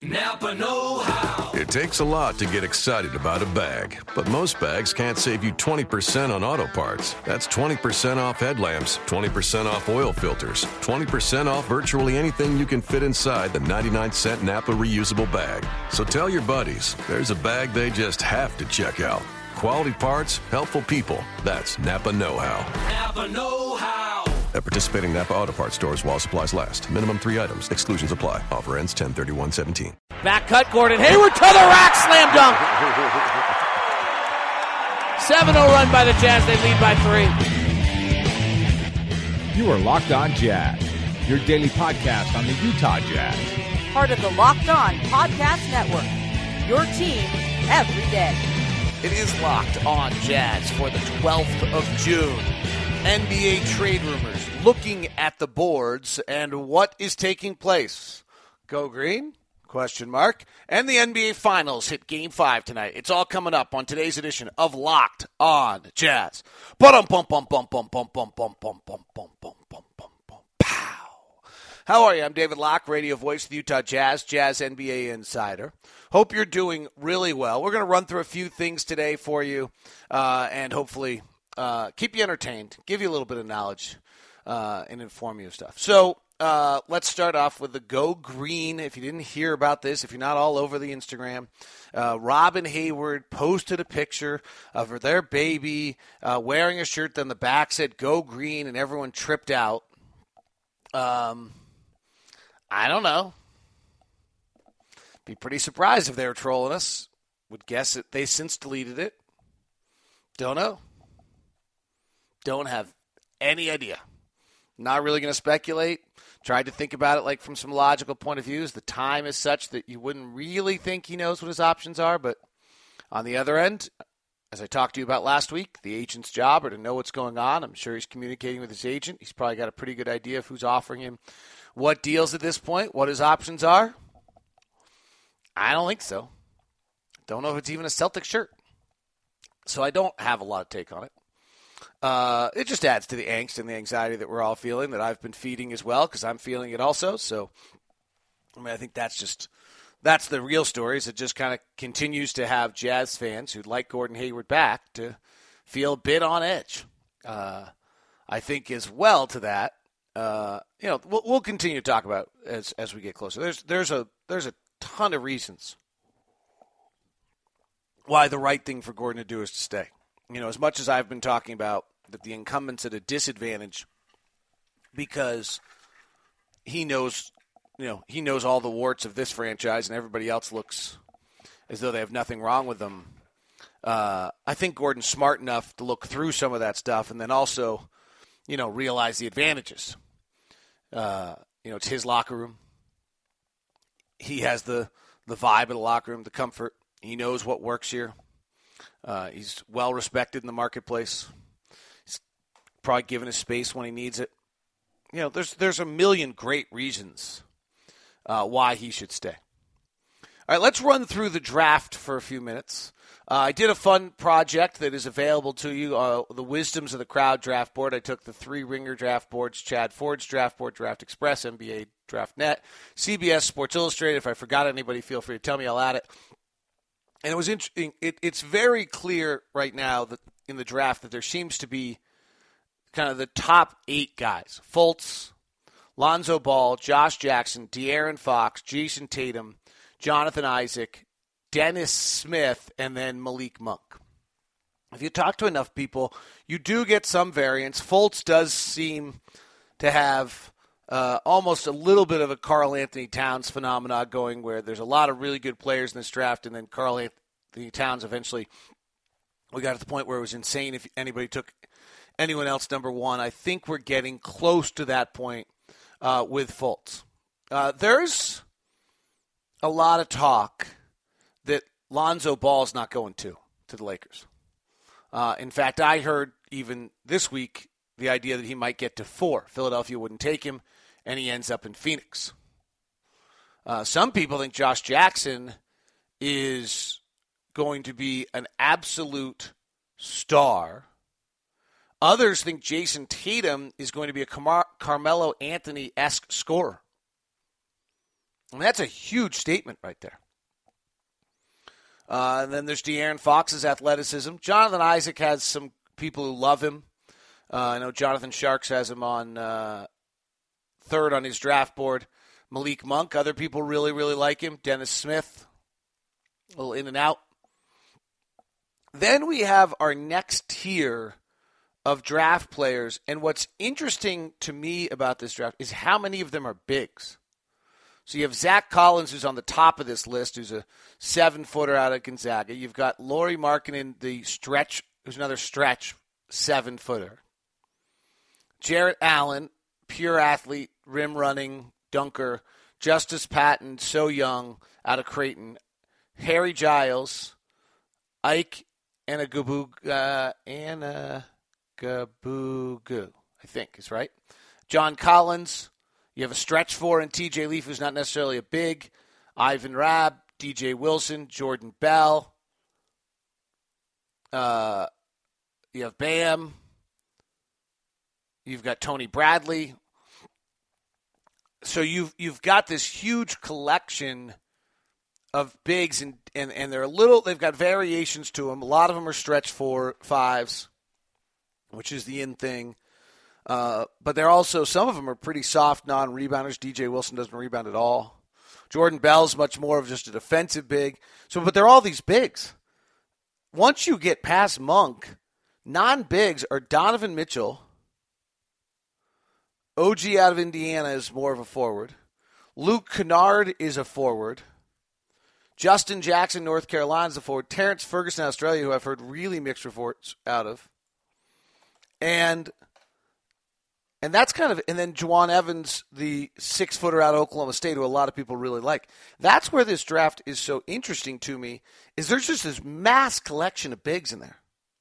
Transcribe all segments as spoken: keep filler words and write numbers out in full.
Napa know-how. It takes a lot to get excited about a bag, but most bags can't save you twenty percent on auto parts. That's twenty percent off headlamps, twenty percent off oil filters, twenty percent off virtually anything you can fit inside the ninety-nine cent Napa reusable bag. So tell your buddies, there's a bag they just have to check out. Quality parts, helpful people. That's Napa know-how. Napa know-how. At participating Napa Auto Parts stores while supplies last. Minimum three items. Exclusions apply. Offer ends ten thirty-one seventeen. Back cut, Gordon Hayward to the rack, slam dunk. seven oh run by the Jazz. They lead by three. You are Locked On Jazz, your daily podcast on the Utah Jazz. Part of the Locked On Podcast Network, your team every day. It is Locked On Jazz for the twelfth of June. N B A trade rumors, looking at the boards and what is taking place. Go Green? Question mark. And the N B A Finals hit Game five tonight. It's all coming up on today's edition of Locked On Jazz. Bum bum bum bum bum bum bum bum bum bum bum bum bum bum bum pow. How are you? I'm David Locke, radio voice of the Utah Jazz, Jazz N B A insider. Hope you're doing really well. We're going to run through a few things today for you, uh, and hopefully uh, keep you entertained, give you a little bit of knowledge, uh, and inform you of stuff. So uh, let's start off with the Go Green. If you didn't hear about this, if you're not all over the Instagram, uh, Robin Hayward posted a picture of their baby uh, wearing a shirt that on the back said Go Green, and everyone tripped out. Um, I don't know. Be pretty surprised if they were trolling us. Would guess that they since deleted it. Don't know. Don't have any idea. Not really going to speculate. Tried to think about it like from some logical point of views. The time is such that you wouldn't really think he knows what his options are. But on the other end, as I talked to you about last week, the agent's job are to know what's going on. I'm sure he's communicating with his agent. He's probably got a pretty good idea of who's offering him what deals at this point, what his options are. I don't think so. Don't know if it's even a Celtic shirt. So I don't have a lot of take on it. Uh, it just adds to the angst and the anxiety that we're all feeling, that I've been feeding as well, because I'm feeling it also. So, I mean, I think that's just, that's the real story, is it just kind of continues to have Jazz fans who'd like Gordon Hayward back to feel a bit on edge. Uh, I think as well to that, uh, you know, we'll, we'll continue to talk about as as we get closer. There's there's a there's a ton of reasons why the right thing for Gordon to do is to stay. You know, as much as I've been talking about that the incumbent's at a disadvantage because he knows, you know, he knows all the warts of this franchise and everybody else looks as though they have nothing wrong with them. Uh, I think Gordon's smart enough to look through some of that stuff and then also, you know, realize the advantages. Uh, you know, it's his locker room. He has the, the vibe of the locker room, the comfort. He knows what works here. Uh, he's well respected in the marketplace. He's probably given his space when he needs it. You know, there's there's a million great reasons uh, why he should stay. All right, let's run through the draft for a few minutes. Uh, I did a fun project that is available to you, uh, the Wisdoms of the Crowd draft board. I took the three Ringer draft boards, Chad Ford's draft board, Draft Express, N B A Draft Net, C B S Sports Illustrated. If I forgot anybody, feel free to tell me. I'll add it. And it was interesting. It, it's very clear right now that in the draft that there seems to be kind of the top eight guys. Fultz, Lonzo Ball, Josh Jackson, De'Aaron Fox, Jason Tatum, Jonathan Isaac, Dennis Smith, and then Malik Monk. If you talk to enough people, you do get some variance. Fultz does seem to have uh, almost a little bit of a Karl Anthony Towns phenomenon going, where there's a lot of really good players in this draft, and then Karl Anthony Towns eventually, we got to the point where it was insane if anybody took anyone else number one. I think we're getting close to that point uh, with Fultz. Uh, there's a lot of talk that Lonzo Ball's not going to, to the Lakers. Uh, in fact, I heard even this week the idea that he might get to four. Philadelphia wouldn't take him, and he ends up in Phoenix. Uh, some people think Josh Jackson is going to be an absolute star. Others think Jason Tatum is going to be a Car- Carmelo Anthony-esque scorer. I mean, that's a huge statement right there. Uh, and then there's De'Aaron Fox's athleticism. Jonathan Isaac has some people who love him. Uh, I know Jonathan Sharks has him on uh, third on his draft board. Malik Monk, other people really, really like him. Dennis Smith, a little in and out. Then we have our next tier of draft players. And what's interesting to me about this draft is how many of them are bigs. So you have Zach Collins, who's on the top of this list, who's a seven-footer out of Gonzaga. You've got Lauri Markkanen, the stretch, who's another stretch seven-footer. Jarrett Allen, pure athlete, rim running, dunker. Justice Patton, so young, out of Creighton. Harry Giles, Ike Anigubugu, uh, Anigubugu, I think is right. John Collins. You have a stretch four in T J Leaf, who's not necessarily a big. Ivan Rabb, D J Wilson, Jordan Bell. Uh, you have Bam. You've got Tony Bradley. So you've you've got this huge collection of bigs, and, and, and they're a little. They've got variations to them. A lot of them are stretch four fives, which is the in thing. Uh, but they're also, some of them are pretty soft non-rebounders. D J Wilson doesn't rebound at all. Jordan Bell's much more of just a defensive big. So, but they're all these bigs. Once you get past Monk, non-bigs are Donovan Mitchell. O G out of Indiana is more of a forward. Luke Kennard is a forward. Justin Jackson, North Carolina, is a forward. Terrence Ferguson, Australia, who I've heard really mixed reports out of. And... And that's kind of, and then Juwan Evans, the six-footer out of Oklahoma State, who a lot of people really like. That's where this draft is so interesting to me, is there's just this mass collection of bigs in there.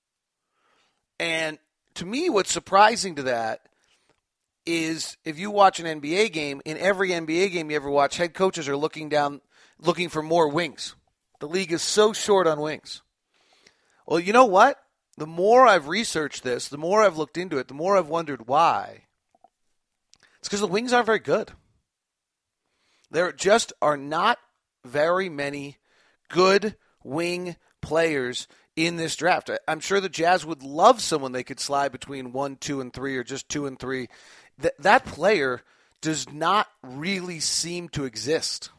And to me, what's surprising to that is if you watch an N B A game, in every N B A game you ever watch, head coaches are looking down, looking for more wings. The league is so short on wings. Well, you know what? The more I've researched this, the more I've looked into it, the more I've wondered why. It's because the wings aren't very good. There just are not very many good wing players in this draft. I'm sure the Jazz would love someone they could slide between one, two, and three, or just two and three. Th- that player does not really seem to exist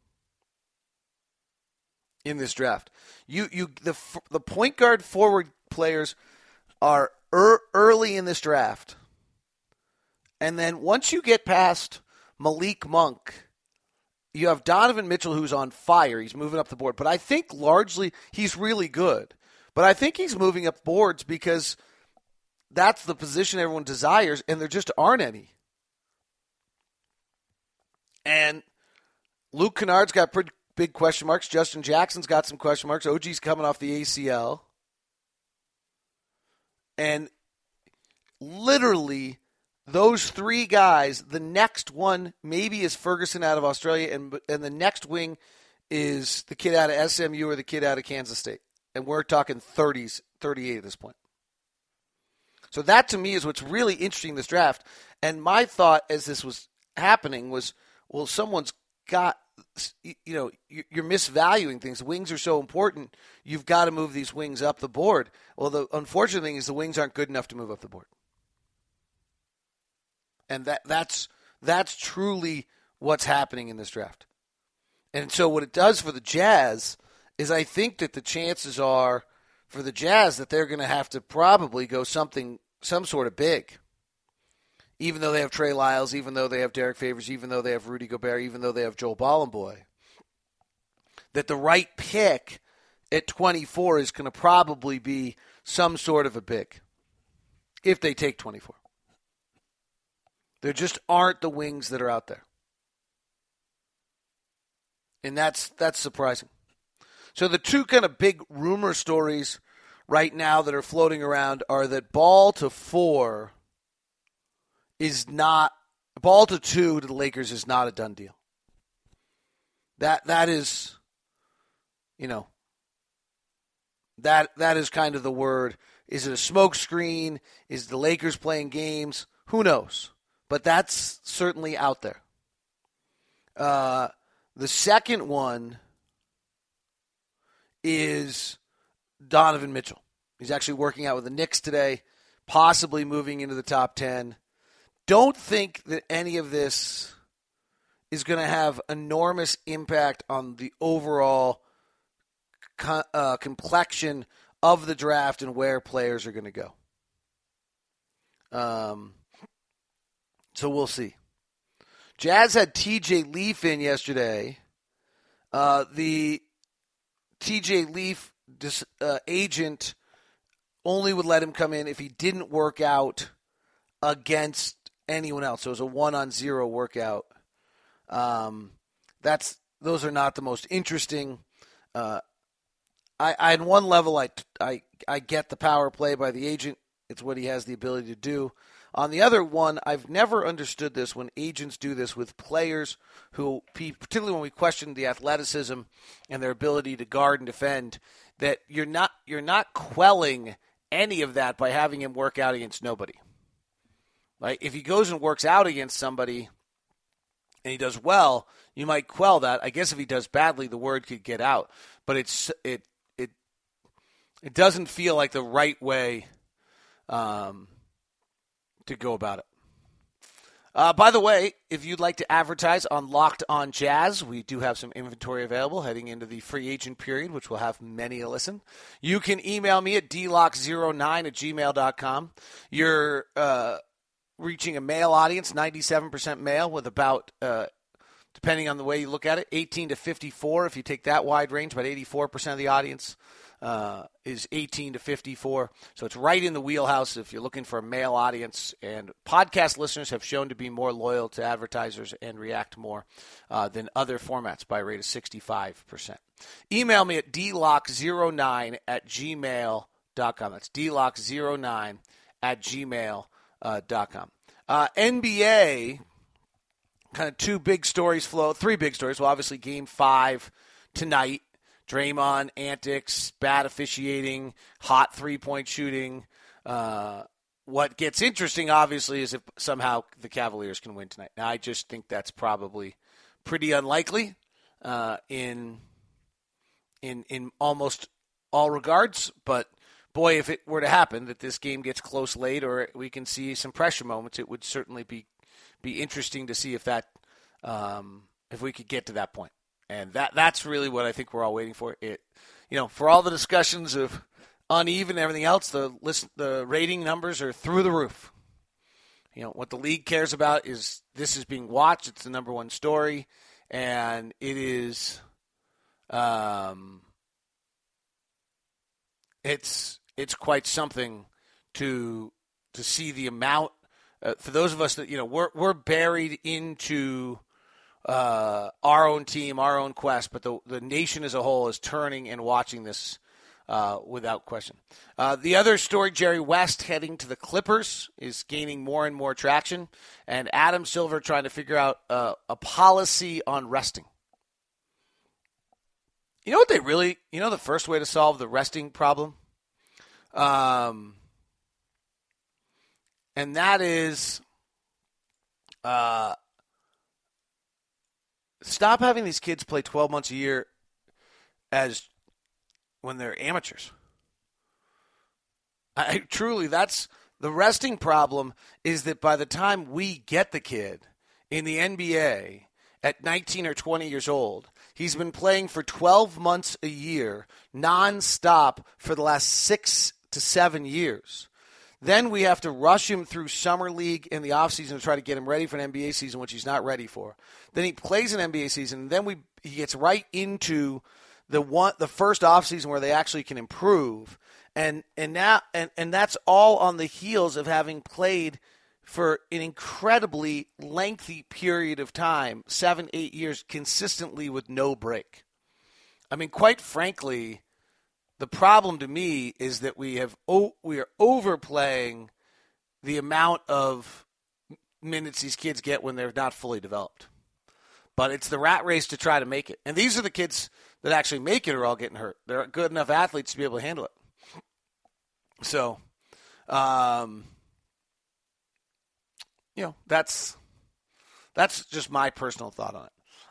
in this draft. You, you, the the point guard forward players are er, early in this draft. And then once you get past Malik Monk, you have Donovan Mitchell, who's on fire. He's moving up the board. But I think largely he's really good. But I think he's moving up boards because that's the position everyone desires, and there just aren't any. And Luke Kennard's got pretty big question marks. Justin Jackson's got some question marks. O G's coming off the A C L. And literally, those three guys, the next one maybe is Ferguson out of Australia, and and the next wing is the kid out of S M U or the kid out of Kansas State. And we're talking thirties, thirty-eight at this point. So that, to me, is what's really interesting in this draft. And my thought as this was happening was, well, someone's got, you know, you're misvaluing things. Wings are so important. You've got to move these wings up the board. Well, the unfortunate thing is the wings aren't good enough to move up the board. And that that's that's truly what's happening in this draft. And so what it does for the Jazz is I think that the chances are for the Jazz that they're going to have to probably go something, some sort of big. Even though they have Trey Lyles, even though they have Derek Favors, even though they have Rudy Gobert, even though they have Joel Bollenboy, that the right pick at twenty-four is going to probably be some sort of a big, if they take twenty-four. There just aren't the wings that are out there. And that's that's surprising. So the two kind of big rumor stories right now that are floating around are that Ball to four is not Ball to two to the Lakers is not a done deal. That that is, you know, that that is kind of the word. Is it a smokescreen? Is the Lakers playing games? Who knows? But that's certainly out there. Uh, The second one is Donovan Mitchell. He's actually working out with the Knicks today, possibly moving into the top ten. Don't think that any of this is going to have enormous impact on the overall co- uh, complexion of the draft and where players are going to go. Um, so we'll see. Jazz had T J Leaf in yesterday. Uh, the T J Leaf dis, uh, agent only would let him come in if he didn't work out against anyone else. So it was a one-on-zero workout. Um, that's those are not the most interesting. Uh, I, I, on one level, I, I, I get the power play by the agent. It's what he has the ability to do. On the other one, I've never understood this when agents do this with players who, particularly when we question the athleticism and their ability to guard and defend, that you're not you're not quelling any of that by having him work out against nobody. Right? If he goes and works out against somebody and he does well, you might quell that. I guess if he does badly, the word could get out. But it's it it it doesn't feel like the right way um, to go about it. Uh, by the way, if you'd like to advertise on Locked On Jazz, we do have some inventory available heading into the free agent period, which will have many a listen. You can email me at d lock zero nine at gmail dot com. You're uh, reaching a male audience, ninety-seven percent male, with about, uh, depending on the way you look at it, eighteen to fifty-four. If you take that wide range, about eighty-four percent of the audience uh, is eighteen to fifty-four. So it's right in the wheelhouse if you're looking for a male audience. And podcast listeners have shown to be more loyal to advertisers and react more uh, than other formats by a rate of sixty-five percent. Email me at d lock zero nine at gmail dot com. That's d lock zero nine at gmail dot com. Uh, N B A, kind of two big stories flow, three big stories. Well, obviously game five tonight. Draymond antics, bad officiating, hot three-point shooting. Uh, what gets interesting, obviously, is if somehow the Cavaliers can win tonight. Now, I just think that's probably pretty unlikely uh, in in in almost all regards. But, boy, if it were to happen that this game gets close late or we can see some pressure moments, it would certainly be be interesting to see if that um, if we could get to that point. And that that's really what I think we're all waiting for. It, you know, for all the discussions of uneven and everything else, the list, the rating numbers are through the roof. You know, what the league cares about is this is being watched. It's the number one story, and it is, um, it's it's quite something to to see the amount. Uh, for those of us that you know, we're we're buried into. Uh, our own team, our own quest, but the the nation as a whole is turning and watching this uh, without question. Uh, the other story, Jerry West heading to the Clippers, is gaining more and more traction, and Adam Silver trying to figure out uh, a policy on resting. You know what they really, you know the first way to solve the resting problem? Um, and that is... Uh, Stop having these kids play twelve months a year as when they're amateurs. I truly, that's the resting problem is that by the time we get the kid in the N B A at nineteen or twenty years old, he's been playing for twelve months a year nonstop for the last six to seven years. Then we have to rush him through summer league in the offseason to try to get him ready for an N B A season, which he's not ready for. Then he plays an N B A season, and then we he gets right into the one the first offseason where they actually can improve. And and now and, and that's all on the heels of having played for an incredibly lengthy period of time, seven, eight years consistently with no break. I mean, quite frankly, the problem to me is that we have we are overplaying the amount of minutes these kids get when they're not fully developed. But it's the rat race to try to make it. And these are the kids that actually make it are all getting hurt. They're good enough athletes to be able to handle it. So, um, you know, that's that's just my personal thought on it.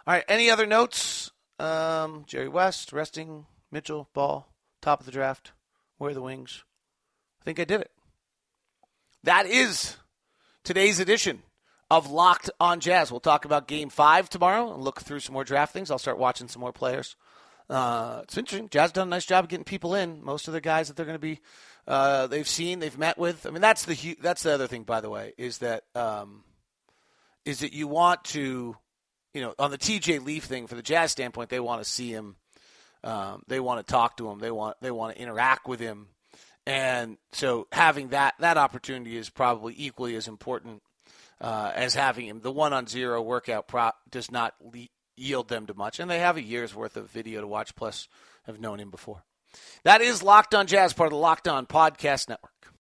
All right, any other notes? Um, Jerry West, resting, Mitchell, Ball, top of the draft. Where are the wings? I think I did it. That is today's edition of Locked on Jazz. We'll talk about Game five tomorrow and look through some more draft things. I'll start watching some more players. Uh, it's interesting. Jazz done a nice job of getting people in. Most of the guys that they're going to be, uh, they've seen, they've met with. I mean, that's the that's the other thing, by the way, is that um, is that you want to, you know, on the T J Leaf thing, for the Jazz standpoint, they want to see him. Um, they want to talk to him. They want they want to interact with him. And so having that that opportunity is probably equally as important uh, as having him. The one-on-zero workout prop does not le- yield them to much, and they have a year's worth of video to watch, plus have known him before. That is Locked on Jazz, part of the Locked on Podcast Network.